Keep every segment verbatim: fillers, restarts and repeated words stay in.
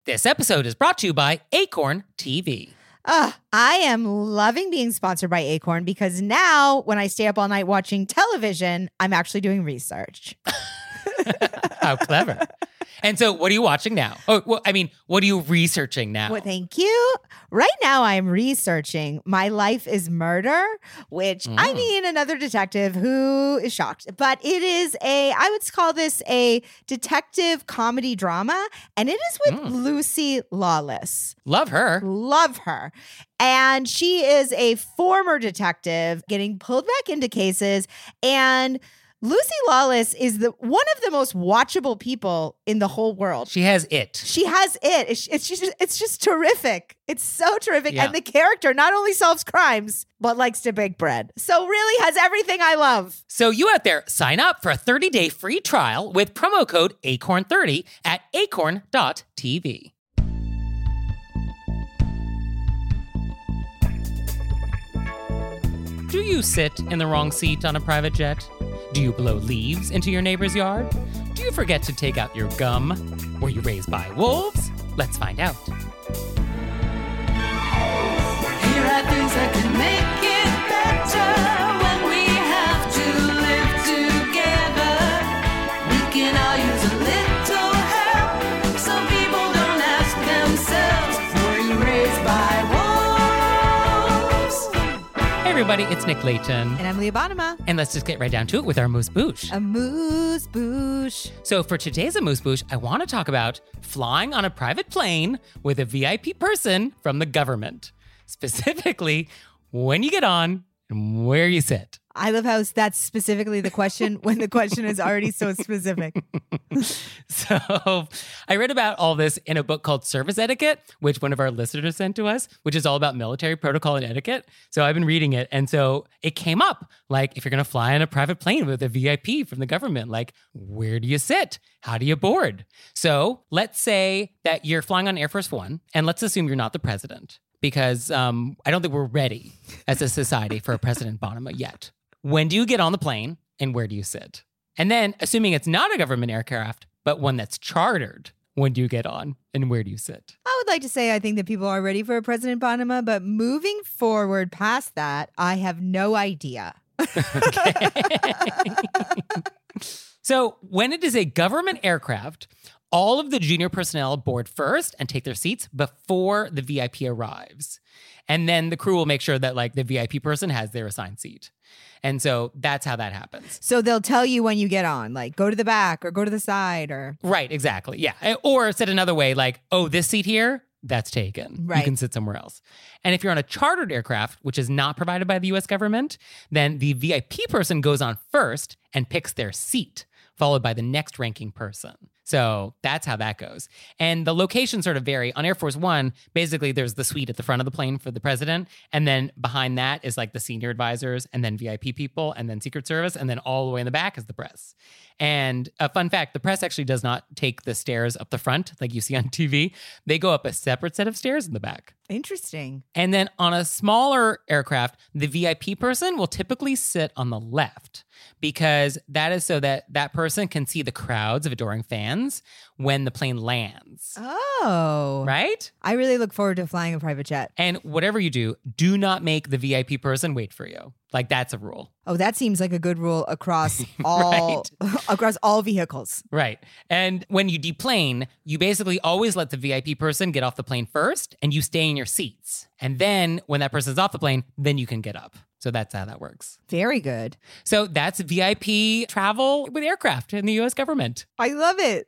This episode is brought to you by Acorn T V. Uh, I am loving being sponsored by Acorn because now when I stay up all night watching television, I'm actually doing research. How clever. And so what are you watching now? Oh, well, I mean, what are you researching now? Well, thank you. Right now I'm researching My Life is Murder, which Mm. I mean, another detective who is shocked. But it is a, I would call this a detective comedy drama, and it is with Mm. Lucy Lawless. Love her. Love her. And she is a former detective getting pulled back into cases. And Lucy Lawless is the one of the most watchable people in the whole world. She has it. She has it. It's, it's just it's just terrific. It's so terrific. Yeah. And the character not only solves crimes, but likes to bake bread. So really has everything I love. So you out there, sign up for a thirty-day free trial with promo code acorn thirty at acorn dot t v. Do you sit in the wrong seat on a private jet? Do you blow leaves into your neighbor's yard? Do you forget to take out your gum? Were you raised by wolves? Let's find out. Here are things that can make it better when we have to live together. We can all use a little help. Some people don't ask themselves, were you raised by wolves? Hey everybody, it's Nick Layton. And I'm Leah Bonema. And let's just get right down to it with our Moose Bouche. A moose boosh. So for today's Amuse Bouche, I want to talk about flying on a private plane with a V I P person from the government. Specifically, when you get on and where you sit. I love how that's specifically the question when the question is already so specific. So I read about all this in a book called Service Etiquette, which one of our listeners sent to us, which is all about military protocol and etiquette. So I've been reading it. And so it came up, like, if you're going to fly on a private plane with a V I P from the government, like, where do you sit? How do you board? So let's say that you're flying on Air Force One, and let's assume you're not the president, because um, I don't think we're ready as a society for a President Bonema yet. When do you get on the plane and where do you sit? And then, assuming it's not a government aircraft, but one that's chartered, when do you get on and where do you sit? I would like to say I think that people are ready for a President Bonema, but moving forward past that, I have no idea. So when it is a government aircraft, all of the junior personnel board first and take their seats before the V I P arrives. And then the crew will make sure that, like, the V I P person has their assigned seat. And so that's how that happens. So they'll tell you when you get on, like go to the back or go to the side or. Right, exactly. Yeah. Or said another way, like, oh, this seat here, that's taken. Right. You can sit somewhere else. And if you're on a chartered aircraft, which is not provided by the U S government, then the V I P person goes on first and picks their seat, followed by the next ranking person. So that's how that goes. And the locations sort of vary. On Air Force One, basically there's the suite at the front of the plane for the president. And then behind that is like the senior advisors and then V I P people and then Secret Service. And then all the way in the back is the press. And a fun fact, the press actually does not take the stairs up the front like you see on T V. They go up a separate set of stairs in the back. Interesting. And then on a smaller aircraft, the V I P person will typically sit on the left because that is so that that person can see the crowds of adoring fans when the plane lands. Oh. Right? I really look forward to flying a private jet. And whatever you do, do not make the V I P person wait for you. Like, that's a rule. Oh, that seems like a good rule across all across all vehicles. Right. And when you deplane, you basically always let the V I P person get off the plane first and you stay in your seats. And then when that person's off the plane, then you can get up. So that's how that works. Very good. So that's V I P travel with aircraft in the U S government. I love it.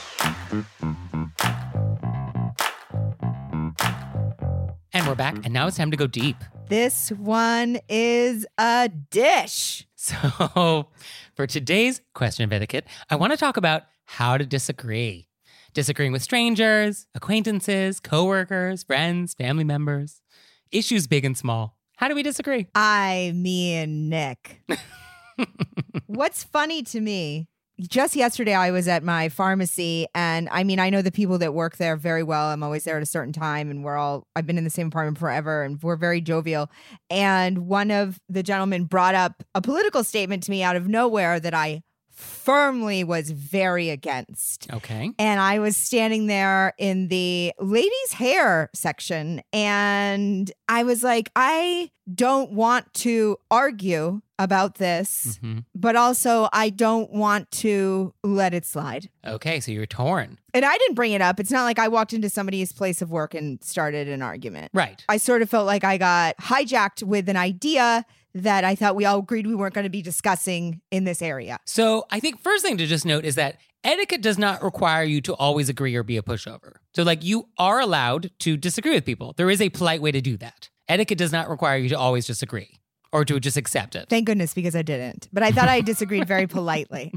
And we're back, and now it's time to go deep. This one is a dish. So for today's question of etiquette, I want to talk about how to disagree. Disagreeing with strangers, acquaintances, coworkers, friends, family members. Issues big and small. How do we disagree? I, me, and Nick. What's funny to me, just yesterday I was at my pharmacy, and I mean, I know the people that work there very well. I'm always there at a certain time, and we're all, I've been in the same apartment forever, and we're very jovial. And one of the gentlemen brought up a political statement to me out of nowhere that I firmly was very against. Okay. And I was standing there in the ladies' hair section, and I was like, I don't want to argue about this, Mhm. but also I don't want to let it slide. Okay, so you're torn. And I didn't bring it up. It's not like I walked into somebody's place of work and started an argument. Right. I sort of felt like I got hijacked with an idea that I thought we all agreed we weren't going to be discussing in this area. So I think first thing to just note is that etiquette does not require you to always agree or be a pushover. So like you are allowed to disagree with people. There is a polite way to do that. Etiquette does not require you to always just agree or to just accept it. Thank goodness, because I didn't. But I thought I disagreed very politely.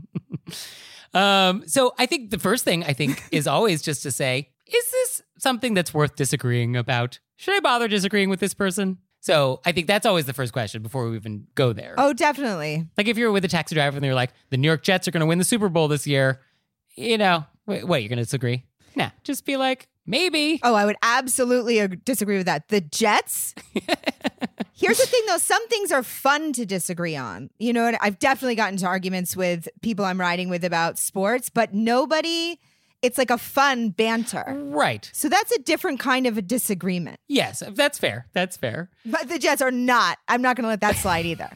Um, so I think the first thing I think is always just to say, is this something that's worth disagreeing about? Should I bother disagreeing with this person? So I think that's always the first question before we even go there. Oh, definitely. Like if you're with a taxi driver and they're like, the New York Jets are going to win the Super Bowl this year, you know, wait, what, you're going to disagree? Nah, just be like, maybe. Oh, I would absolutely ag- disagree with that. The Jets? Here's the thing, though. Some things are fun to disagree on. You know, I've definitely gotten into arguments with people I'm riding with about sports, but nobody, it's like a fun banter. Right. So that's a different kind of a disagreement. Yes, that's fair. That's fair. But the Jets are not. I'm not going to let that slide either.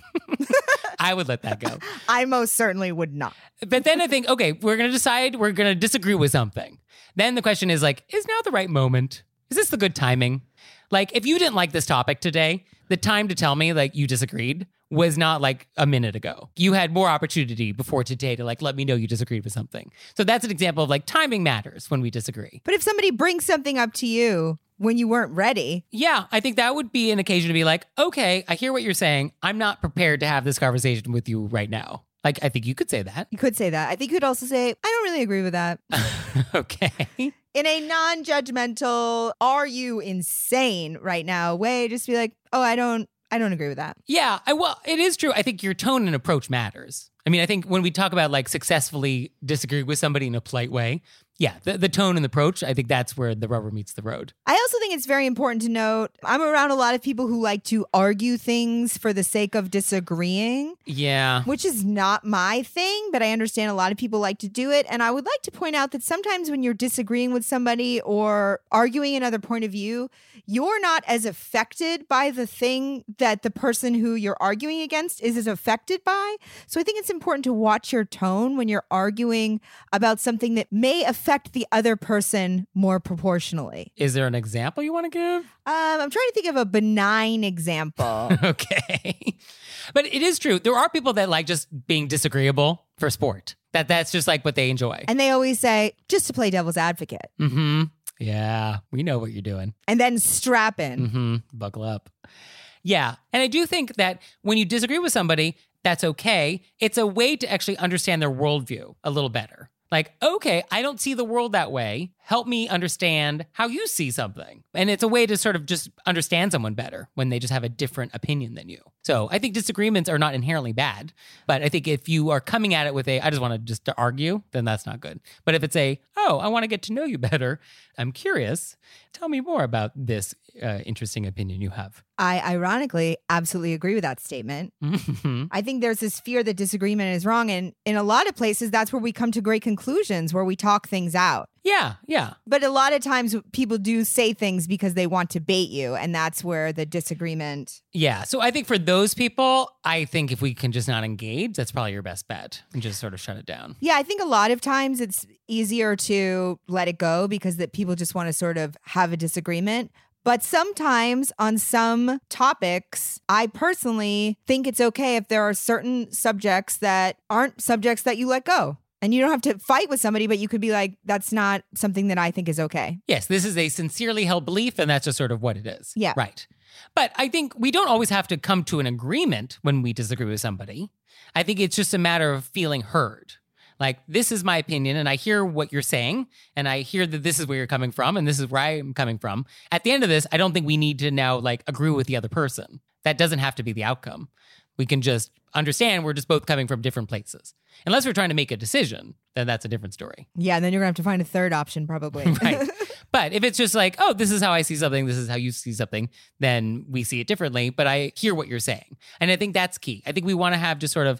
I would let that go. I most certainly would not. But then I think, okay, we're going to decide we're going to disagree with something. Then the question is like, is now the right moment? Is this the good timing? Like, if you didn't like this topic today, the time to tell me like you disagreed was not like a minute ago. You had more opportunity before today to like let me know you disagreed with something. So that's an example of like timing matters when we disagree. But if somebody brings something up to you when you weren't ready, Yeah, I think that would be an occasion to be like, okay, I hear what you're saying. I'm not prepared to have this conversation with you right now. Like, I think you could say that. you could say that. I think you could also say, I don't really agree with that. Okay. In a non-judgmental, are you insane right now way, just be like, oh, I don't, I don't agree with that. Yeah, I, well, it is true. I think your tone and approach matters. I mean, I think when we talk about like successfully disagreeing with somebody in a polite way, yeah, the, the tone and the approach, I think that's where the rubber meets the road. I also think it's very important to note, I'm around a lot of people who like to argue things for the sake of disagreeing, Yeah. which is not my thing, but I understand a lot of people like to do it. And I would like to point out that sometimes when you're disagreeing with somebody or arguing another point of view, you're not as affected by the thing that the person who you're arguing against is as affected by. So I think it's important to watch your tone when you're arguing about something that may affect the other person more proportionally. Is there an example you want to give? Um, I'm trying to think of a benign example. Okay. But it is true. There are people that like just being disagreeable for sport. That that's just like what they enjoy. And they always say, just to play devil's advocate. Mm-hmm. Yeah, we know what you're doing. And then strap in. Mm-hmm. Buckle up. Yeah. And I do think that when you disagree with somebody, that's okay. It's a way to actually understand their worldview a little better. Like, okay, I don't see the world that way. Help me understand how you see something. And it's a way to sort of just understand someone better when they just have a different opinion than you. So I think disagreements are not inherently bad. But I think if you are coming at it with a, I just want to just to argue, then that's not good. But if it's a, oh, I want to get to know you better. I'm curious. Tell me more about this uh, interesting opinion you have. I ironically absolutely agree with that statement. Mhm. I think there's this fear that disagreement is wrong. And in a lot of places, that's where we come to great conclusions, where we talk things out. Yeah, yeah. But a lot of times people do say things because they want to bait you. And that's where the disagreement. Yeah. So I think for those people, I think if we can just not engage, that's probably your best bet and just sort of shut it down. Yeah, I think a lot of times it's easier to let it go because that people just want to sort of have a disagreement. But sometimes on some topics, I personally think it's okay if there are certain subjects that aren't subjects that you let go. And you don't have to fight with somebody, but you could be like, that's not something that I think is okay. Yes, this is a sincerely held belief, and that's just sort of what it is. Yeah. Right. But I think we don't always have to come to an agreement when we disagree with somebody. I think it's just a matter of feeling heard. Like, this is my opinion, and I hear what you're saying, and I hear that this is where you're coming from, and this is where I'm coming from. At the end of this, I don't think we need to now, like, agree with the other person. That doesn't have to be the outcome. We can just understand we're just both coming from different places. Unless we're trying to make a decision, then that's a different story. Yeah, and then you're going to have to find a third option probably. Right. But if it's just like, oh, this is how I see something, this is how you see something, then we see it differently. But I hear what you're saying. And I think that's key. I think we want to have just sort of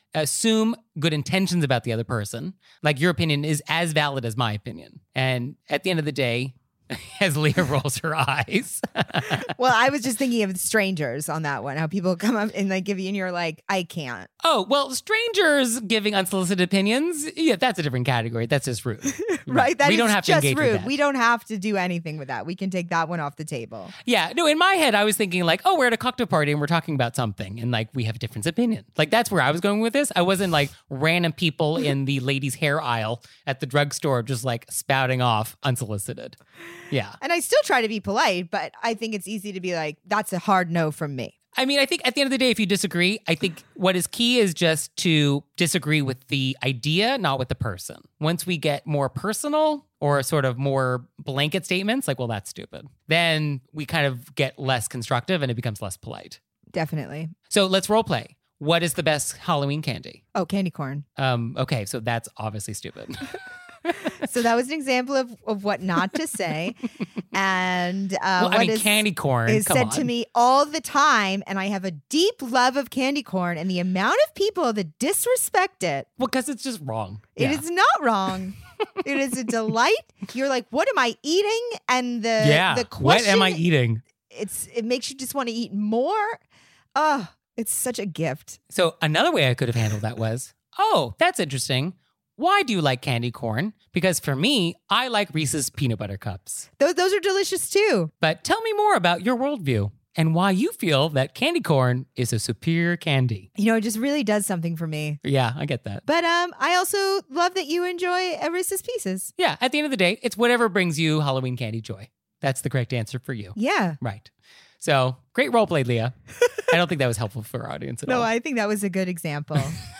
assume good intentions about the other person. Like your opinion is as valid as my opinion. And at the end of the day, as Leah rolls her eyes. Well, I was just thinking of strangers on that one. How people come up and like give you, and you're like, I can't. Oh, well, strangers giving unsolicited opinions, yeah, that's a different category. That's just rude. Right? That we is don't have to just engage rude. with that. We don't have to do anything with that. We can take that one off the table. Yeah, no, in my head, I was thinking like, oh, we're at a cocktail party and we're talking about something and like we have a different opinion. Like that's where I was going with this. I wasn't like random people in the ladies' hair aisle at the drugstore just like spouting off unsolicited. Yeah. And I still try to be polite, but I think it's easy to be like, that's a hard no from me. I mean, I think at the end of the day, if you disagree, I think what is key is just to disagree with the idea, not with the person. Once we get more personal or sort of more blanket statements, like, well, that's stupid, then we kind of get less constructive and it becomes less polite. Definitely. So let's role play. What is the best Halloween candy? Oh, candy corn. Um, okay, so that's obviously stupid. So that was an example of, of what not to say. And uh, well, I what mean, is, candy corn is come said on. to me all the time. And I have a deep love of candy corn, and the amount of people that disrespect it. Well, because it's just wrong. It Yeah. is not wrong. It is a delight. You're like, what am I eating? And the Yeah. the What question, am I eating? It's it makes you just want to eat more. Oh, it's such a gift. So another way I could have handled that was, oh, that's interesting. Why do you like candy corn? Because for me, I like Reese's peanut butter cups. Those those are delicious too. But tell me more about your worldview and why you feel that candy corn is a superior candy. You know, it just really does something for me. Yeah, I get that. But um, I also love that you enjoy uh, Reese's Pieces. Yeah, at the end of the day, it's whatever brings you Halloween candy joy. That's the correct answer for you. Yeah. Right. So great role play, Leah. I don't think that was helpful for our audience at No, all. I think that was a good example.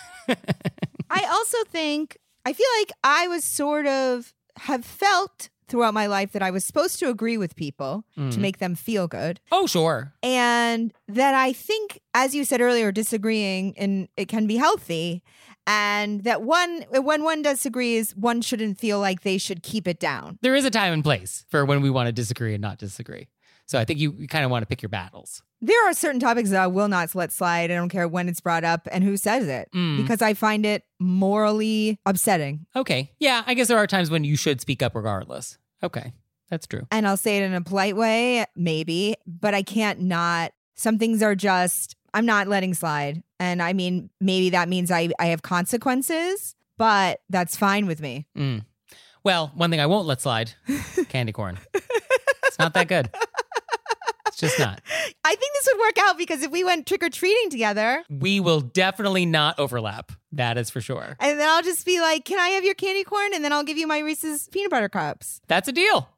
I also think, I feel like I was sort of have felt throughout my life that I was supposed to agree with people Mm. to make them feel good. Oh, sure. And that I think, as you said earlier, disagreeing and it can be healthy. And that one, when one disagrees, one shouldn't feel like they should keep it down. There is a time and place for when we want to disagree and not disagree. So I think you, you kind of want to pick your battles. There are certain topics that I will not let slide. I don't care when it's brought up and who says it, Mm. because I find it morally upsetting. Okay. Yeah, I guess there are times when you should speak up regardless. Okay. That's true. And I'll say it in a polite way, maybe, but I can't not. Some things are just, I'm not letting slide. And I mean, maybe that means I, I have consequences, but that's fine with me. Mm. Well, one thing I won't let slide, candy corn. It's not that good. It's just not. I think this would work out because if we went trick-or-treating together, We will definitely not overlap. That is for sure. and then I'll just be like, can I have your candy corn? And then I'll give you my Reese's peanut butter cups. That's a deal.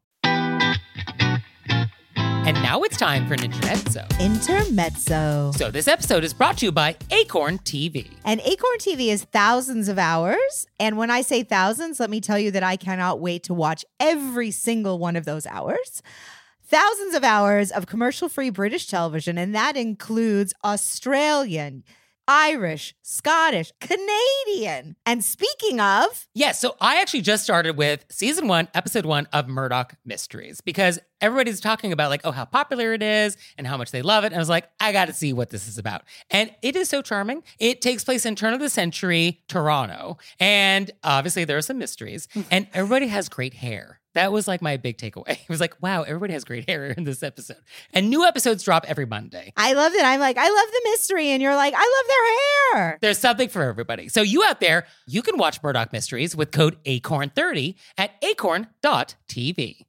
And now it's time for Ninjanetso. Intermezzo. So this episode is brought to you by Acorn T V. And Acorn T V is thousands of hours. And when I say thousands, let me tell you that I cannot wait to watch every single one of those hours. Thousands of hours of commercial-free British television, and that includes Australian, Irish, Scottish, Canadian. And speaking of, Yes, so I actually just started with season one, episode one of Murdoch Mysteries because everybody's talking about like, oh, how popular it is and how much they love it. And I was like, I got to see what this is about. And it is so charming. It takes place in turn of the century Toronto. And obviously there are some mysteries and everybody has great hair. That was like my big takeaway. It was like, wow, everybody has great hair in this episode. And new episodes drop every Monday. I love that. I'm like, I love the mystery. And you're like, I love their hair. There's something for everybody. So you out there, you can watch Murdoch Mysteries with code A C O R N thirty at acorn dot t v.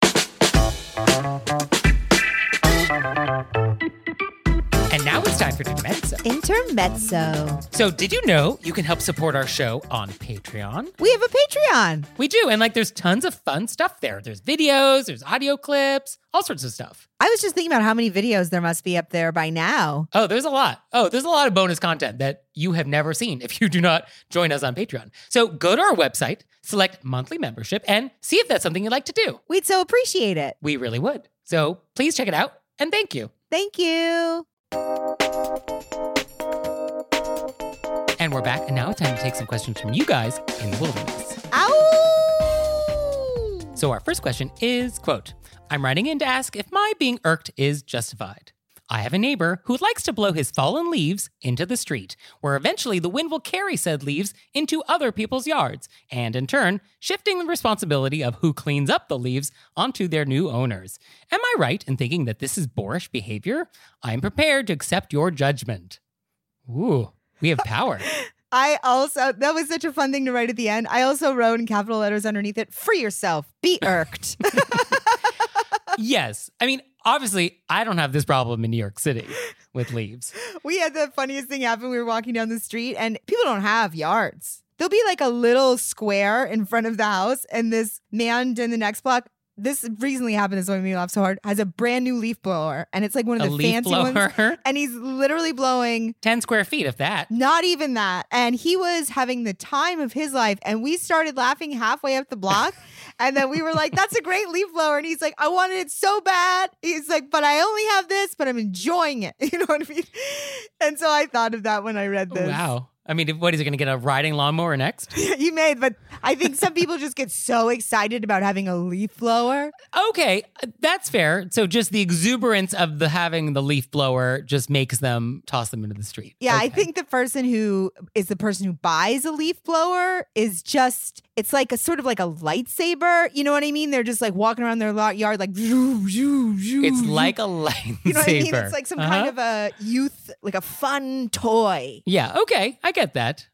And now it's time for Intermezzo. Intermezzo. So did you know you can help support our show on Patreon? We have a Patreon. We do. And like there's tons of fun stuff there. There's videos, there's audio clips, all sorts of stuff. I was just thinking about how many videos there must be up there by now. Oh, there's a lot. Oh, there's a lot of bonus content that you have never seen if you do not join us on Patreon. So go to our website, select monthly membership, and see if that's something you'd like to do. We'd so appreciate it. We really would. So please check it out, and thank you. Thank you. And we're back, and now it's time to take some questions from you guys in the wilderness. Ow! So our first question is, quote, I'm writing in to ask if my being irked is justified. I have a neighbor who likes to blow his fallen leaves into the street, where eventually the wind will carry said leaves into other people's yards, and in turn, shifting the responsibility of who cleans up the leaves onto their new owners. Am I right in thinking that this is boorish behavior? I am prepared to accept your judgment. Ooh, we have power. I also, that was such a fun thing to write at the end. I also wrote in capital letters underneath it, free yourself, be irked. Yes. I mean, obviously, I don't have this problem in New York City with leaves. We had the funniest thing happen. We were walking down the street and people don't have yards. There'll be like a little square in front of the house, and this man in the next block, this recently happened, this made me laugh so hard, has a brand new leaf blower, and it's like one of A the leaf fancy blower? ones. And he's literally blowing ten square feet, if that. not even that. And he was having the time of his life, and we started laughing halfway up the block. And then we were like, that's a great leaf blower. And he's like, I wanted it so bad. He's like, but I only have this, but I'm enjoying it. You know what I mean? And so I thought of that when I read this. Wow. I mean, what is he going to get, a riding lawnmower next? You may, but I think some people just get so excited about having a leaf blower. Okay, that's fair. So just the exuberance of the having the leaf blower just makes them toss them into the street. Yeah, I Okay. think the person who is the person who buys a leaf blower is just, it's like a sort of like a lightsaber. You know what I mean? They're just like walking around their lot yard like, zoo, zoo, zoo, It's zoo. like a lightsaber. You know what I mean? It's like some Uh-huh. kind of a youth, like a fun toy. Yeah, okay, I get that.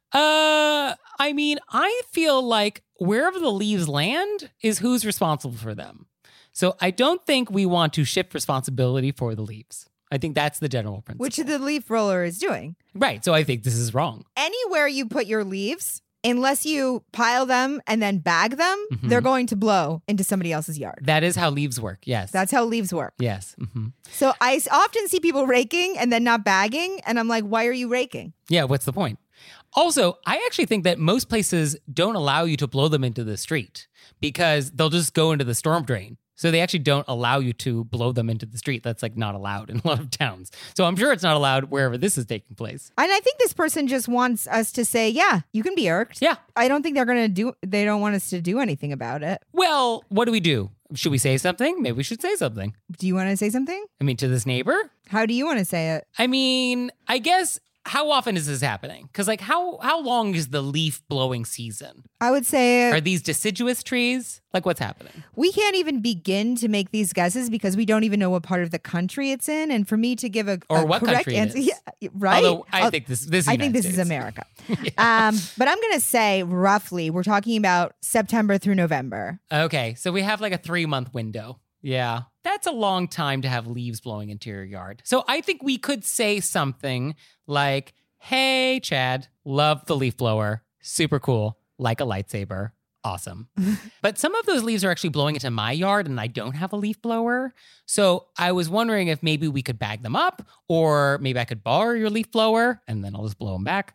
Uh, I mean, I feel like wherever the leaves land is who's responsible for them. So I don't think we want to shift responsibility for the leaves. I think that's the general principle. Which the leaf roller is doing. Right, so I think this is wrong. Anywhere you put your leaves, unless you pile them and then bag them, Mhm. they're going to blow into somebody else's yard. That is how leaves work, yes. That's how leaves work. Yes. hmm So I s- often see people raking and then not bagging. And I'm like, why are you raking? Yeah, what's the point? Also, I actually think that most places don't allow you to blow them into the street because they'll just go into the storm drain. So they actually don't allow you to blow them into the street. That's like not allowed in a lot of towns. So I'm sure it's not allowed wherever this is taking place. And I think this person just wants us to say, yeah, you can be irked. Yeah. I don't think they're going to do, they don't want us to do anything about it. Well, what do we do? Should we say something? Maybe we should say something. Do you want to say something? I mean, to this neighbor? How do you want to say it? I mean, I guess how often is this happening? Because like how how long is the leaf blowing season? I would say Are these deciduous trees? Like what's happening? we can't even begin to make these guesses because we don't even know what part of the country it's in. And for me to give a, Or a what correct country it answer, is. yeah, right? Although I I'll- think this this is I think United this is States. America. um, but I'm going to say roughly, we're talking about September through November. Okay, so we have like a three month window. Yeah, that's a long time to have leaves blowing into your yard. So I think we could say something like, hey, Chad, love the leaf blower. Super cool. Like a lightsaber. Awesome. But some of those leaves are actually blowing into my yard and I don't have a leaf blower. So I was wondering if maybe we could bag them up, or maybe I could borrow your leaf blower and then I'll just blow them back,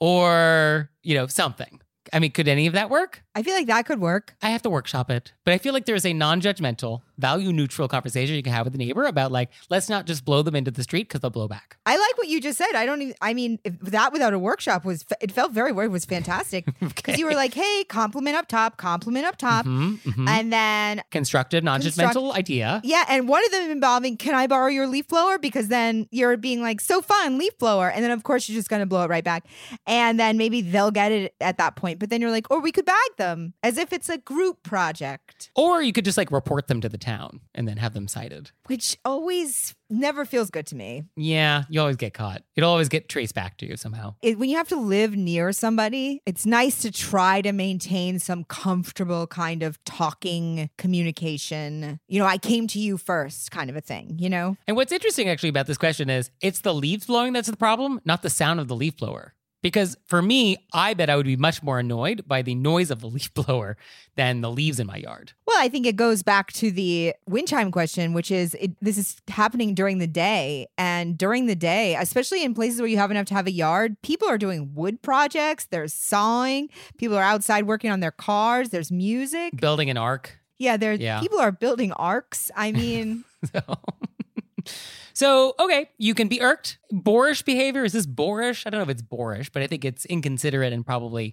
or, you know, something. I mean, could any of that work? I feel like that could work. I have to workshop it. But I feel like there's a non-judgmental, value-neutral conversation you can have with a neighbor about like, let's not just blow them into the street because they'll blow back. I like what you just said. I don't even, I mean, if that without a workshop was, it felt very, it was fantastic. Because you were like, hey, compliment up top, compliment up top. Mhm, mhm. And then, Constructive, non-judgmental idea. yeah, and one of them involving, can I borrow your leaf blower? Because then you're being like, so fun, leaf blower. And then, of course, you're just going to blow it right back. And then maybe they'll get it at that point. But then you're like, or we could bag them as if it's a group project, Or you could just like report them to the town and then have them cited. which always never feels good to me. Yeah, you always get caught. It'll always get traced back to you somehow. It, when you have to live near somebody, it's nice to try to maintain some comfortable kind of talking communication. You know, I came to you first kind of a thing, you know? And what's interesting actually about this question is it's the leaves blowing that's the problem, not the sound of the leaf blower. Because for me, I bet I would be much more annoyed by the noise of the leaf blower than the leaves in my yard. Well, I think it goes back to the wind chime question, which is it, this is happening during the day. And during the day, especially in places where you have enough to have a yard, people are doing wood projects, there's sawing, people are outside working on their cars, there's music. Building an ark. Yeah, there Yeah. people are building arcs. I mean, So, so, okay, you can be irked. Boorish behavior. Is this boorish? I don't know if it's boorish, but I think it's inconsiderate and probably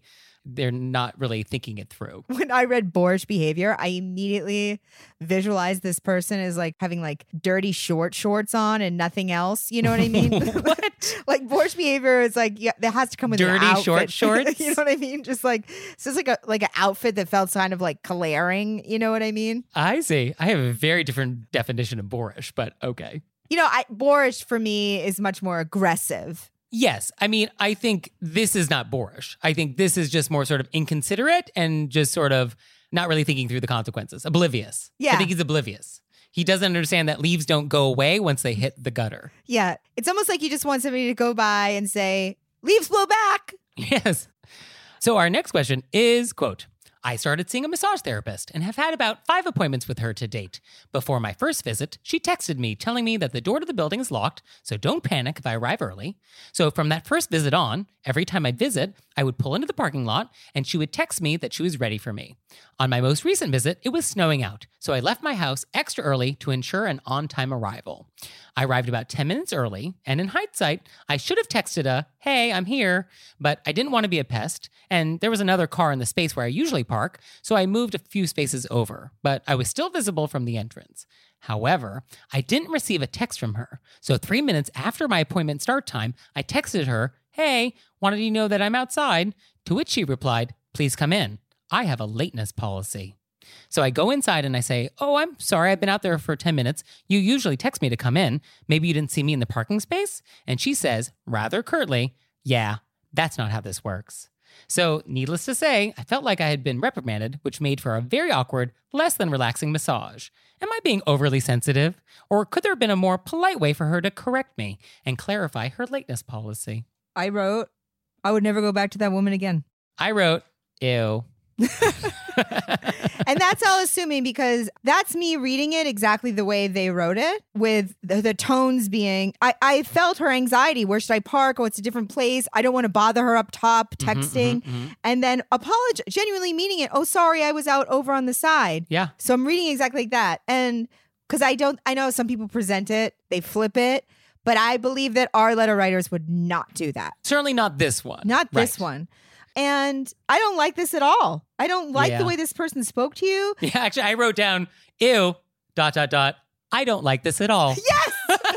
they're not really thinking it through. When I read boorish behavior, I immediately visualized this person as like having like dirty short shorts on and nothing else. You know what I mean? What? Like boorish behavior is like, yeah, that has to come with Dirty an outfit. short shorts? You know what I mean? Just like, it's just like a like an outfit that felt kind of like glaring. You know what I mean? I see. I have a very different definition of boorish, but okay. You know, I, boorish for me is much more aggressive. Yes. I mean, I think this is not boorish. I think this is just more sort of inconsiderate and just sort of not really thinking through the consequences. Oblivious. Yeah. I think he's oblivious. He doesn't understand that leaves don't go away once they hit the gutter. Yeah. It's almost like you just want somebody to go by and say, leaves blow back. Yes. So our next question is, quote, I started seeing a massage therapist and have had about five appointments with her to date. Before my first visit, she texted me telling me that the door to the building is locked, so don't panic if I arrive early. So from that first visit on, every time I'd visit, I would pull into the parking lot and she would text me that she was ready for me. On my most recent visit, it was snowing out, so I left my house extra early to ensure an on-time arrival. I arrived about ten minutes early, and in hindsight, I should have texted a, hey, I'm here, but I didn't want to be a pest, and there was another car in the space where I usually park, so I moved a few spaces over, but I was still visible from the entrance. However, I didn't receive a text from her, so three minutes after my appointment start time, I texted her, hey, wanted you to know that I'm outside, to which she replied, please come in. I have a lateness policy. So I go inside and I say, oh, I'm sorry, I've been out there for ten minutes. You usually text me to come in. Maybe you didn't see me in the parking space? And she says, rather curtly, yeah, that's not how this works. So needless to say, I felt like I had been reprimanded, which made for a very awkward, less than relaxing massage. Am I being overly sensitive? Or could there have been a more polite way for her to correct me and clarify her lateness policy? I wrote, I would never go back to that woman again. I wrote, ew. And that's all assuming, because that's me reading it exactly the way they wrote it, with the, the tones being, I, I felt her anxiety. Where should I park? Oh, it's a different place. I don't want to bother her up top texting. Mm-hmm, mm-hmm. And then apologize, genuinely meaning it. Oh, sorry, I was out over on the side. Yeah. So I'm reading exactly like that. And because I don't, I know some people present it, they flip it, but I believe that our letter writers would not do that. Certainly not this one. Not this Right. one. And I don't like this at all. I don't like Yeah. the way this person spoke to you. Yeah, actually, I wrote down, ew, dot, dot, dot. I don't like this at all. Yes!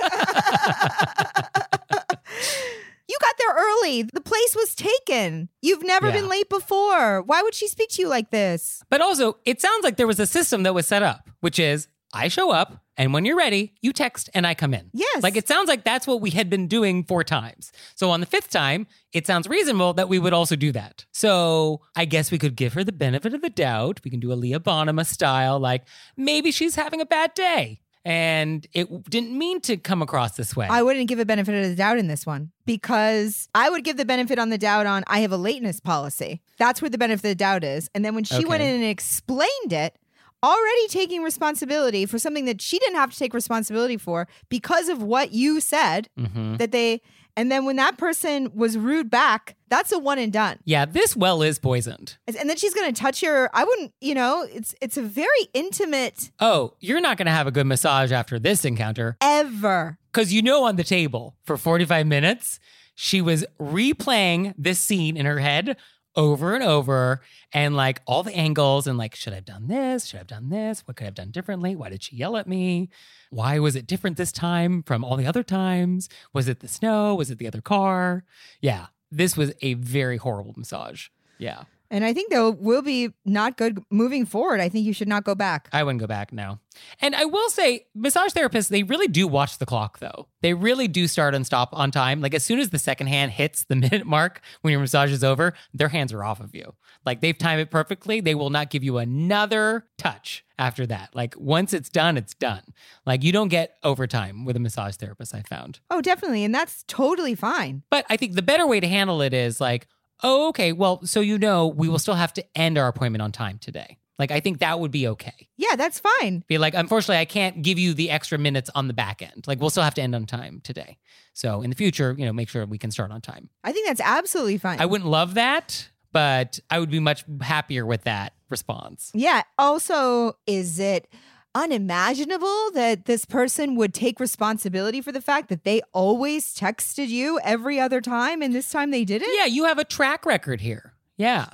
You got there early. The place was taken. You've never Yeah. been late before. Why would she speak to you like this? But also, it sounds like there was a system that was set up, which is I show up, and when you're ready, you text and I come in. Yes. Like, it sounds like that's what we had been doing four times. So on the fifth time, it sounds reasonable that we would also do that. So I guess we could give her the benefit of the doubt. We can do a Leah Bonema style, like, maybe she's having a bad day. And it didn't mean to come across this way. I wouldn't give a benefit of the doubt in this one, because I would give the benefit on the doubt on I have a lateness policy. That's where the benefit of the doubt is. And then when she went Okay. in and explained it, already taking responsibility for something that she didn't have to take responsibility for because of what you said, Mhm. that they, and then when that person was rude back, that's a one and done. Yeah, this well is poisoned. And then she's going to touch your, I wouldn't, you know, it's it's a very intimate Oh, you're not going to have a good massage after this encounter. ever. Because you know on the table for forty-five minutes, she was replaying this scene in her head over and over, and like all the angles, and like, should I have done this? Should I have done this? What could I have done differently? Why did she yell at me? Why was it different this time from all the other times? Was it the snow? Was it the other car? Yeah, this was a very horrible massage. Yeah. And I think there will be not good moving forward. I think you should not go back. I wouldn't go back now. And I will say, massage therapists, they really do watch the clock, though. They really do start and stop on time. Like, as soon as the second hand hits the minute mark when your massage is over, their hands are off of you. Like, they've timed it perfectly. They will not give you another touch after that. Like, once it's done, it's done. Like, you don't get overtime with a massage therapist, I found. Oh, definitely. And that's totally fine. But I think the better way to handle it is like, oh, okay, well, so you know, we will still have to end our appointment on time today. Like, I think that would be okay. Yeah, that's fine. Be like, unfortunately, I can't give you the extra minutes on the back end. Like, we'll still have to end on time today. So in the future, you know, make sure we can start on time. I think that's absolutely fine. I wouldn't love that, but I would be much happier with that response. Yeah. Also, is it unimaginable that this person would take responsibility for the fact that they always texted you every other time and this time they didn't? Yeah, you have a track record here. Yeah.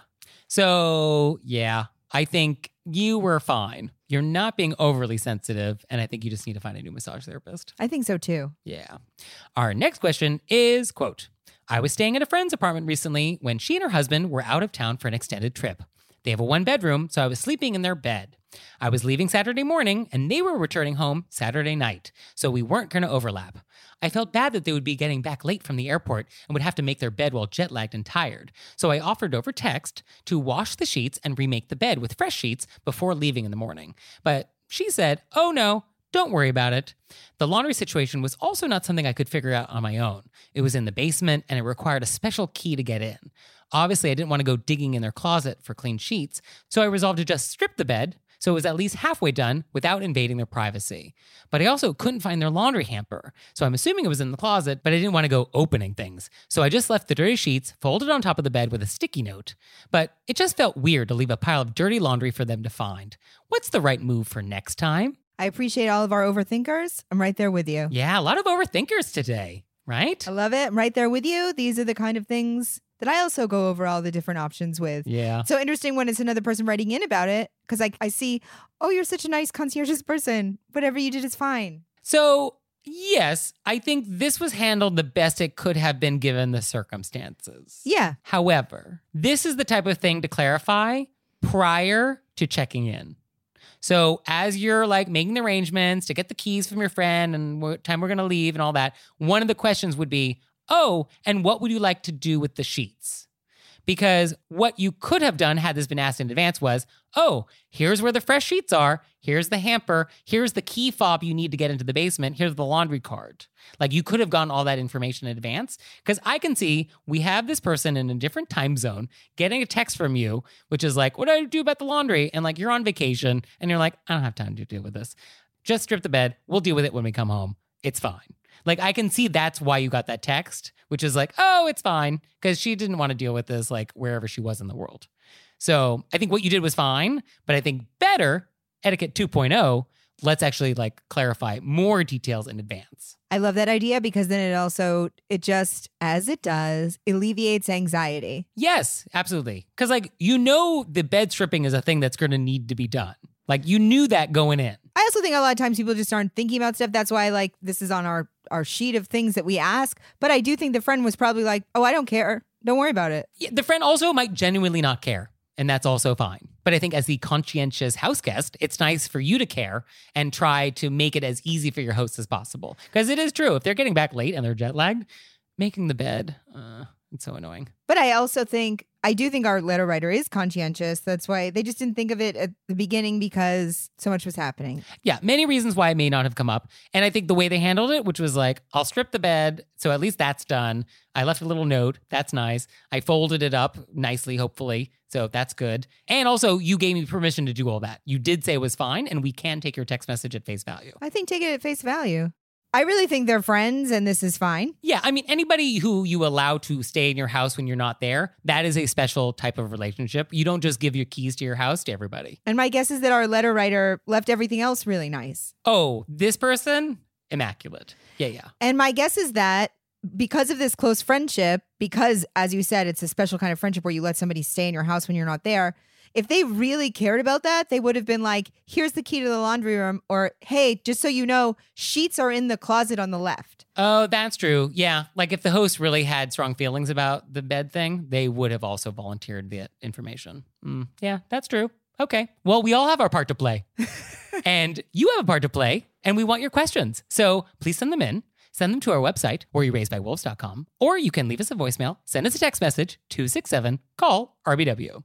So, yeah, I think you were fine. You're not being overly sensitive, and I think you just need to find a new massage therapist. I think so too. Yeah. Our next question is, quote, I was staying at a friend's apartment recently when she and her husband were out of town for an extended trip. They have a one bedroom, so I was sleeping in their bed. I was leaving Saturday morning and they were returning home Saturday night, so we weren't going to overlap. I felt bad that they would be getting back late from the airport and would have to make their bed while jet lagged and tired. So I offered over text to wash the sheets and remake the bed with fresh sheets before leaving in the morning. But she said, oh no, don't worry about it. The laundry situation was also not something I could figure out on my own. It was in the basement and it required a special key to get in. Obviously, I didn't want to go digging in their closet for clean sheets, so I resolved to just strip the bed so it was at least halfway done without invading their privacy. But I also couldn't find their laundry hamper, so I'm assuming it was in the closet, but I didn't want to go opening things. So I just left the dirty sheets folded on top of the bed with a sticky note. But it just felt weird to leave a pile of dirty laundry for them to find. What's the right move for next time? I appreciate all of our overthinkers. I'm right there with you. Yeah, a lot of overthinkers today, right? I love it. I'm right there with you. These are the kind of things that I also go over all the different options with. Yeah. So interesting when it's another person writing in about it, because I, I see, oh, you're such a nice conscientious person. Whatever you did is fine. So, yes, I think this was handled the best it could have been given the circumstances. Yeah. However, this is the type of thing to clarify prior to checking in. So as you're like making the arrangements to get the keys from your friend and what time we're going to leave and all that, one of the questions would be, oh, and what would you like to do with the sheets? Because what you could have done had this been asked in advance was, oh, here's where the fresh sheets are. Here's the hamper. Here's the key fob you need to get into the basement. Here's the laundry card. Like you could have gotten all that information in advance. Because I can see we have this person in a different time zone getting a text from you, which is like, what do I do about the laundry? And like you're on vacation and you're like, I don't have time to deal with this. Just strip the bed. We'll deal with it when we come home. It's fine. Like, I can see that's why you got that text, which is like, oh, it's fine, because she didn't want to deal with this, like, wherever she was in the world. So I think what you did was fine, but I think better, etiquette two point oh, let's actually, like, clarify more details in advance. I love that idea because then it also, it just, as it does, alleviates anxiety. Yes, absolutely. Because, like, you know the bed stripping is a thing that's going to need to be done. Like, you knew that going in. I also think a lot of times people just aren't thinking about stuff. That's why, like, this is on our, our sheet of things that we ask. But I do think the friend was probably like, oh, I don't care. Don't worry about it. Yeah, the friend also might genuinely not care, and that's also fine. But I think as the conscientious house guest, it's nice for you to care and try to make it as easy for your host as possible. Because it is true, if they're getting back late and they're jet lagged, making the bed, uh, it's so annoying. But I also think, I do think our letter writer is conscientious. That's why they just didn't think of it at the beginning because so much was happening. Yeah, many reasons why it may not have come up. And I think the way they handled it, which was like, I'll strip the bed, so at least that's done. I left a little note. That's nice. I folded it up nicely, hopefully. So that's good. And also, you gave me permission to do all that. You did say it was fine, and we can take your text message at face value. I think take it at face value. I really think they're friends and this is fine. Yeah, I mean, anybody who you allow to stay in your house when you're not there, that is a special type of relationship. You don't just give your keys to your house to everybody. And my guess is that our letter writer left everything else really nice. Oh, this person? Immaculate. Yeah, yeah. And my guess is that because of this close friendship, because, as you said, it's a special kind of friendship where you let somebody stay in your house when you're not there, if they really cared about that, they would have been like, here's the key to the laundry room, or hey, just so you know, sheets are in the closet on the left. Oh, that's true. Yeah. Like if the host really had strong feelings about the bed thing, they would have also volunteered the information. Mm, yeah, that's true. Okay. Well, we all have our part to play. And you have a part to play, and we want your questions. So please send them in. Send them to our website, were you raised by wolves dot com, or you can leave us a voicemail, send us a text message, two six seven, call R B W.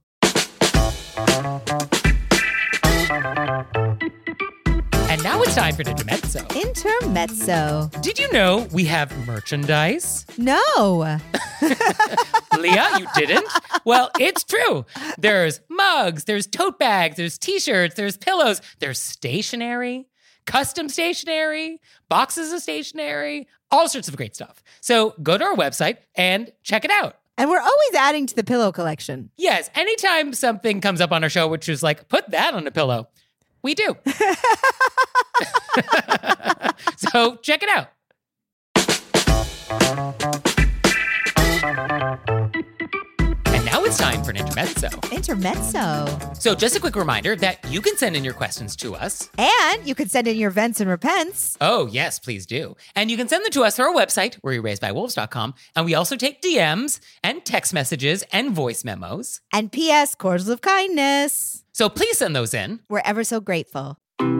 And now it's time for Intermezzo. Intermezzo. Did you know we have merchandise? No. Leah, you didn't? Well, it's true. There's mugs, there's tote bags, there's t-shirts, there's pillows, there's stationery, custom stationery, boxes of stationery, all sorts of great stuff. So go to our website and check it out. And we're always adding to the pillow collection. Yes, anytime something comes up on our show, which is like, put that on a pillow, we do. So check it out. And now it's time for an intermezzo. Intermezzo. So just a quick reminder that you can send in your questions to us. And you could send in your vents and repents. Oh, yes, please do. And you can send them to us through our website, were you raised by wolves dot com. And we also take D Ms and text messages and voice memos. And P S Cordials of kindness. So please send those in. We're ever so grateful.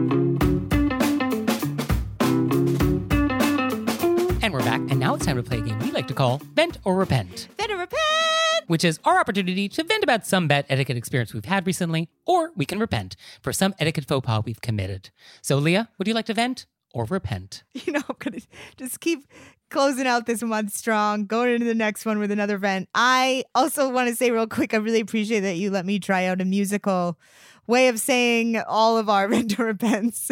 And we're back. And now it's time to play a game we like to call Vent or Repent. Vent or repent. Which is our opportunity to vent about some bad etiquette experience we've had recently, or we can repent for some etiquette faux pas we've committed. So, Leah, would you like to vent or repent? You know, I'm going to just keep closing out this month strong, going into the next one with another vent. I also want to say real quick, I really appreciate that you let me try out a musical way of saying all of our vent or repents.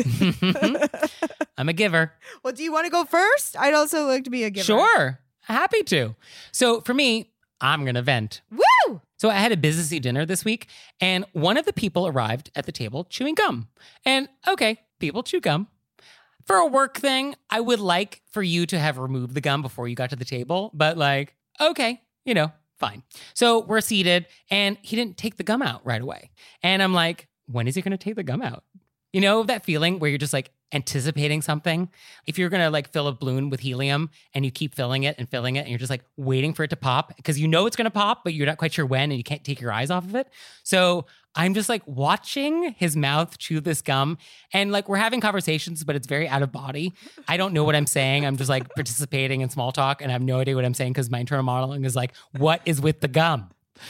I'm a giver. Well, do you want to go first? I'd also like to be a giver. Sure. Happy to. So for me, I'm going to vent. Woo! So I had a businessy dinner this week, and one of the people arrived at the table chewing gum. And okay, people chew gum. For a work thing, I would like for you to have removed the gum before you got to the table, but like, okay, you know, fine. So we're seated, and he didn't take the gum out right away. And I'm like, when is he going to take the gum out? You know, that feeling where you're just like anticipating something? If you're going to like fill a balloon with helium and you keep filling it and filling it and you're just like waiting for it to pop because you know it's going to pop, but you're not quite sure when and you can't take your eyes off of it. So I'm just like watching his mouth chew this gum and like we're having conversations, but it's very out of body. I don't know what I'm saying. I'm just like participating in small talk and I have no idea what I'm saying because my internal modeling is like, what is with the gum?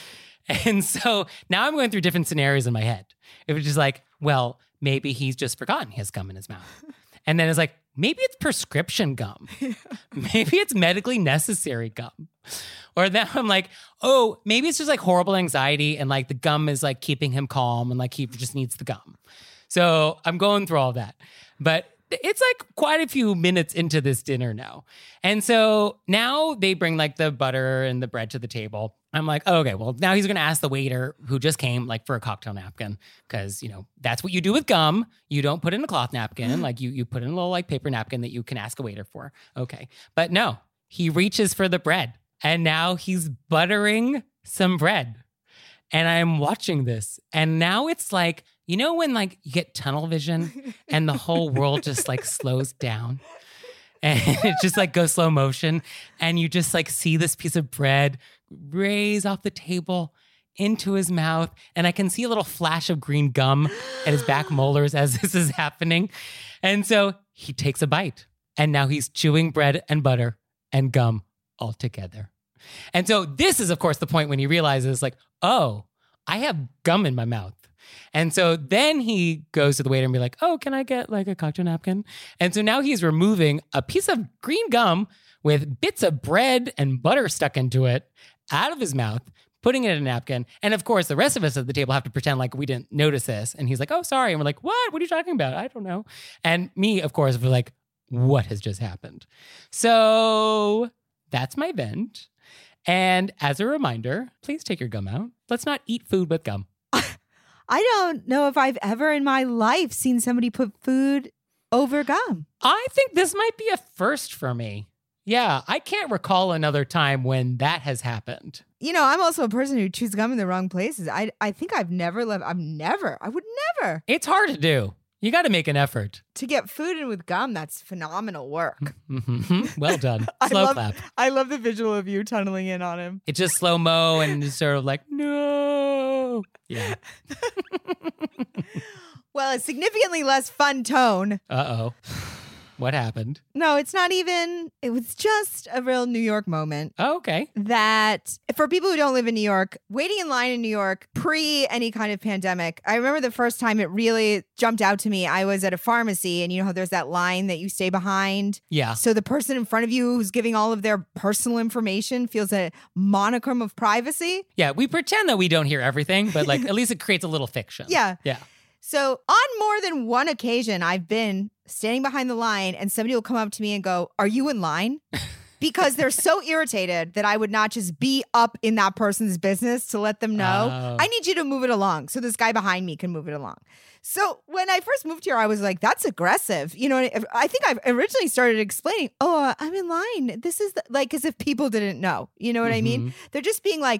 And so now I'm going through different scenarios in my head. It was just like, well, maybe he's just forgotten he has gum in his mouth. And then it's like, maybe it's prescription gum. Maybe it's medically necessary gum. Or then I'm like, oh, maybe it's just like horrible anxiety and like the gum is like keeping him calm and like he just needs the gum. So I'm going through all that. But it's like quite a few minutes into this dinner now. And so now they bring like the butter and the bread to the table. I'm like, oh, okay, well, now he's going to ask the waiter who just came like for a cocktail napkin because, you know, that's what you do with gum. You don't put in a cloth napkin. Like you, you put in a little like paper napkin that you can ask a waiter for. Okay. But no, he reaches for the bread and now he's buttering some bread. And I'm watching this and now it's like, you know, when like you get tunnel vision and the whole world just like slows down and it just like goes slow motion and you just like see this piece of bread raise off the table into his mouth. And I can see a little flash of green gum at his back molars as this is happening. And so he takes a bite and now he's chewing bread and butter and gum all together. And so this is, of course, the point when he realizes like, oh, I have gum in my mouth. And so then he goes to the waiter and be like, oh, can I get like a cocktail napkin? And so now he's removing a piece of green gum with bits of bread and butter stuck into it out of his mouth, putting it in a napkin. And of course, the rest of us at the table have to pretend like we didn't notice this. And he's like, oh, sorry. And we're like, what? What are you talking about? I don't know. And me, of course, we're like, what has just happened? So that's my vent. And as a reminder, please take your gum out. Let's not eat food with gum. I don't know if I've ever in my life seen somebody put food over gum. I think this might be a first for me. Yeah, I can't recall another time when that has happened. You know, I'm also a person who chews gum in the wrong places. I I think I've never left. I've never. I would never. It's hard to do. You got to make an effort. To get food in with gum, that's phenomenal work. Mm-hmm. Well done. I Slow love, clap. I love the visual of you tunneling in on him. It's just slow mo and just sort of like, no. Yeah. Well, a significantly less fun tone. Uh-oh. What happened? No, it's not even. It was just a real New York moment. Oh, okay. That for people who don't live in New York, waiting in line in New York pre any kind of pandemic, I remember the first time it really jumped out to me. I was at a pharmacy and you know how there's that line that you stay behind? Yeah. So the person in front of you who's giving all of their personal information feels a monicum of privacy. Yeah, we pretend that we don't hear everything, but like at least it creates a little fiction. Yeah. Yeah. So on more than one occasion, I've been standing behind the line and somebody will come up to me and go, are you in line? Because they're so irritated that I would not just be up in that person's business to let them know. Oh. I need you to move it along so this guy behind me can move it along. So when I first moved here, I was like, that's aggressive. You know, I think I originally started explaining, oh, uh, I'm in line. This is the, like as if people didn't know. You know what Mm-hmm. I mean? They're just being like,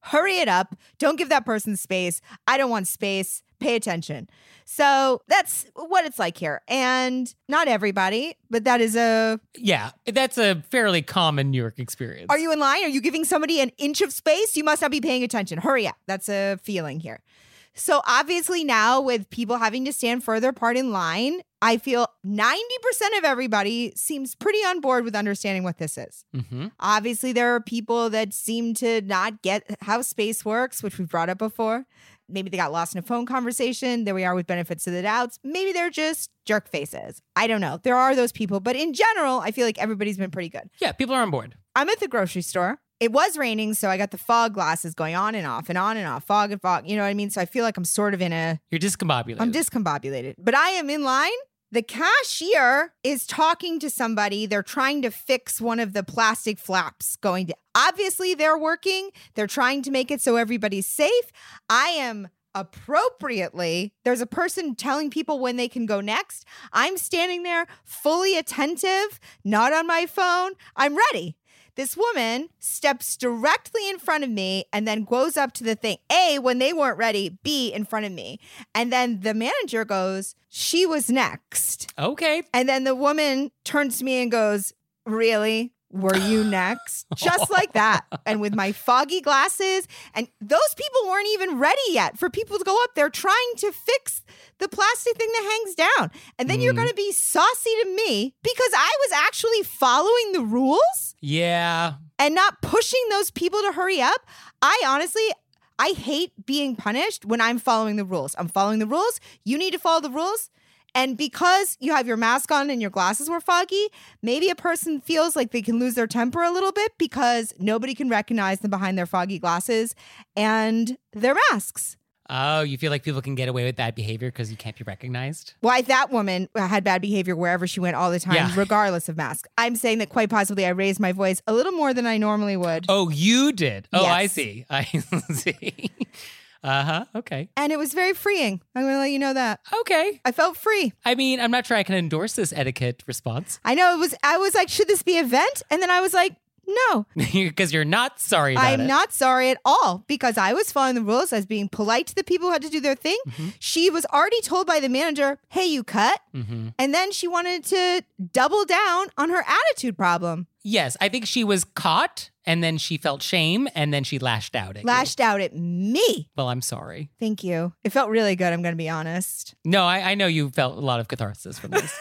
hurry it up. Don't give that person space. I don't want space. Pay attention. So that's what it's like here. And not everybody, but that is a... Yeah, that's a fairly common New York experience. Are you in line? Are you giving somebody an inch of space? You must not be paying attention. Hurry up. That's a feeling here. So obviously now with people having to stand further apart in line, I feel ninety percent of everybody seems pretty on board with understanding what this is. Mm-hmm. Obviously, there are people that seem to not get how space works, which we've brought up before. Maybe they got lost in a phone conversation. There we are with benefits of the doubts. Maybe they're just jerk faces. I don't know. There are those people. But in general, I feel like everybody's been pretty good. Yeah, people are on board. I'm at the grocery store. It was raining, so I got the fog glasses going on and off and on and off, fog and fog. You know what I mean? So I feel like I'm sort of in a... You're discombobulated. I'm discombobulated. But I am in line. The cashier is talking to somebody. They're trying to fix one of the plastic flaps going to... Obviously, they're working. They're trying to make it so everybody's safe. I am... appropriately, there's a person telling people when they can go next. I'm standing there fully attentive, not on my phone. I'm ready. This woman steps directly in front of me and then goes up to the thing. A, when they weren't ready. B, in front of me. And then the manager goes, she was next. Okay. And then the woman turns to me and goes, really? Were you next? Just like that. And with my foggy glasses. And those people weren't even ready yet for people to go up there trying to fix the plastic thing that hangs down. And then mm. you're going to be saucy to me because I was actually following the rules. Yeah. And not pushing those people to hurry up. I honestly... I hate being punished when I'm following the rules. I'm following the rules. You need to follow the rules. And because you have your mask on and your glasses were foggy, maybe a person feels like they can lose their temper a little bit because nobody can recognize them behind their foggy glasses and their masks. Oh, you feel like people can get away with bad behavior because you can't be recognized? Why, that woman had bad behavior wherever she went all the time, yeah. regardless of mask. I'm saying that quite possibly I raised my voice a little more than I normally would. Oh, you did? Oh, yes. I see. I see. Uh-huh. Okay. And it was very freeing. I'm going to let you know that. Okay. I felt free. I mean, I'm not sure I can endorse this etiquette response. I know it was, I was like, should this be a vent? And then I was like, no. Because you're not sorry about I'm it. I'm not sorry at all because I was following the rules. I was being polite to the people who had to do their thing. Mm-hmm. She was already told by the manager, hey, you cut. Mm-hmm. And then she wanted to double down on her attitude problem. Yes, I think she was caught and then she felt shame and then she lashed out at Lashed you. out at me. Well, I'm sorry. Thank you. It felt really good, I'm going to be honest. No, I, I know you felt a lot of catharsis from this.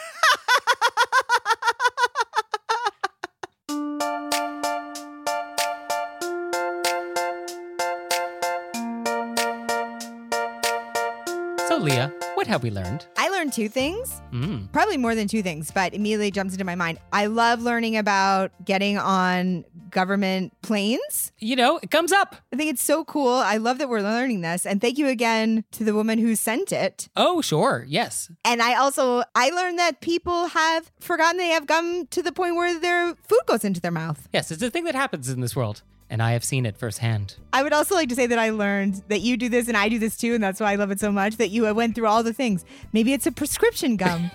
So, Leah, what have we learned? I learned two things. Mm. Probably more than two things, but immediately jumps into my mind. I love learning about getting on government planes. You know, it comes up. I think it's so cool. I love that we're learning this. And thank you again to the woman who sent it. Oh, sure. Yes. And I also, I learned that people have forgotten they have gum to the point where their food goes into their mouth. Yes, it's a thing that happens in this world. And I have seen it firsthand. I would also like to say that I learned that you do this and I do this too. And that's why I love it so much that you went through all the things. Maybe it's a prescription gum.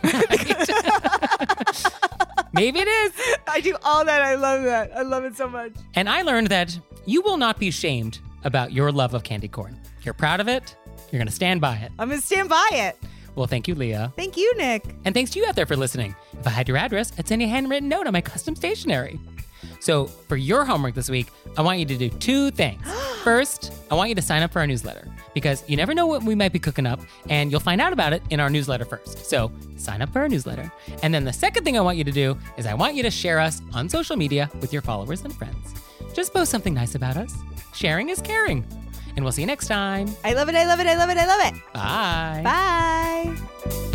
Maybe it is. I do all that. I love that. I love it so much. And I learned that you will not be shamed about your love of candy corn. If you're proud of it, you're going to stand by it. I'm going to stand by it. Well, thank you, Leah. Thank you, Nick. And thanks to you out there for listening. If I had your address, I'd send you a handwritten note on my custom stationery. So for your homework this week, I want you to do two things. First, I want you to sign up for our newsletter because you never know what we might be cooking up and you'll find out about it in our newsletter first. So sign up for our newsletter. And then the second thing I want you to do is I want you to share us on social media with your followers and friends. Just post something nice about us. Sharing is caring. And we'll see you next time. I love it. I love it. I love it. I love it. Bye. Bye.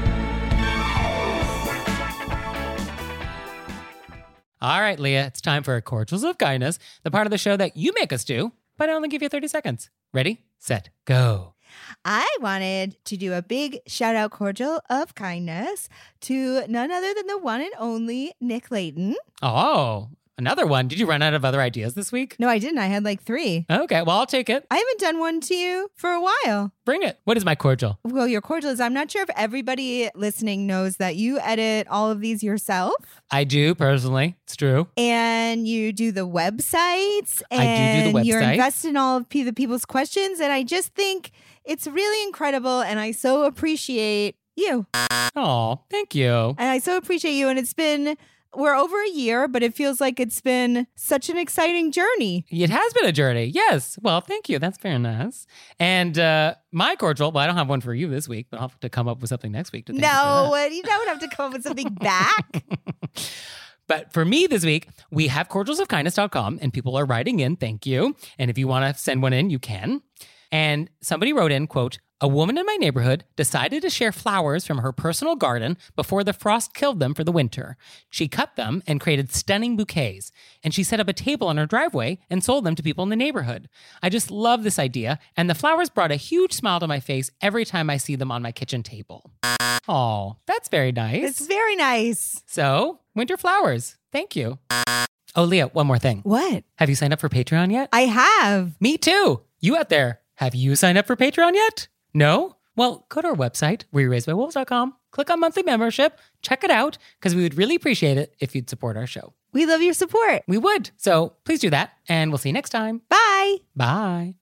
All right, Leah, it's time for Cordials of Kindness, the part of the show that you make us do, but I only give you thirty seconds. Ready, set, go. I wanted to do a big shout out cordial of kindness to none other than the one and only Nick Layton. Oh, Another one. Did you run out of other ideas this week? No, I didn't. I had like three. Okay, well, I'll take it. I haven't done one to you for a while. Bring it. What is my cordial? Well, your cordial is, I'm not sure if everybody listening knows that you edit all of these yourself. I do, personally. It's true. And you do the websites. I do do the And you're website. invested in all of pe- the people's questions. And I just think it's really incredible. And I so appreciate you. Oh, thank you. And I so appreciate you. And it's been, we're over a year, but it feels like it's been such an exciting journey. It has been a journey. Yes. Well, thank you. That's very nice. And uh, my cordial, well, I don't have one for you this week, but I'll have to come up with something next week. To thank you for No, that. you don't have to come up with something back. But for me this week, we have cordials of kindness dot com and people are writing in. Thank you. And if you want to send one in, you can. And somebody wrote in, quote, a woman in my neighborhood decided to share flowers from her personal garden before the frost killed them for the winter. She cut them and created stunning bouquets. And she set up a table on her driveway and sold them to people in the neighborhood. I just love this idea. And the flowers brought a huge smile to my face every time I see them on my kitchen table. Oh, that's very nice. It's very nice. So, winter flowers. Thank you. Oh, Leah, one more thing. What? Have you signed up for Patreon yet? I have. Me too. You out there, have you signed up for Patreon yet? No? Well, go to our website, were you raised by wolves dot com, click on monthly membership, check it out, because we would really appreciate it if you'd support our show. We love your support. We would. So please do that, and we'll see you next time. Bye. Bye.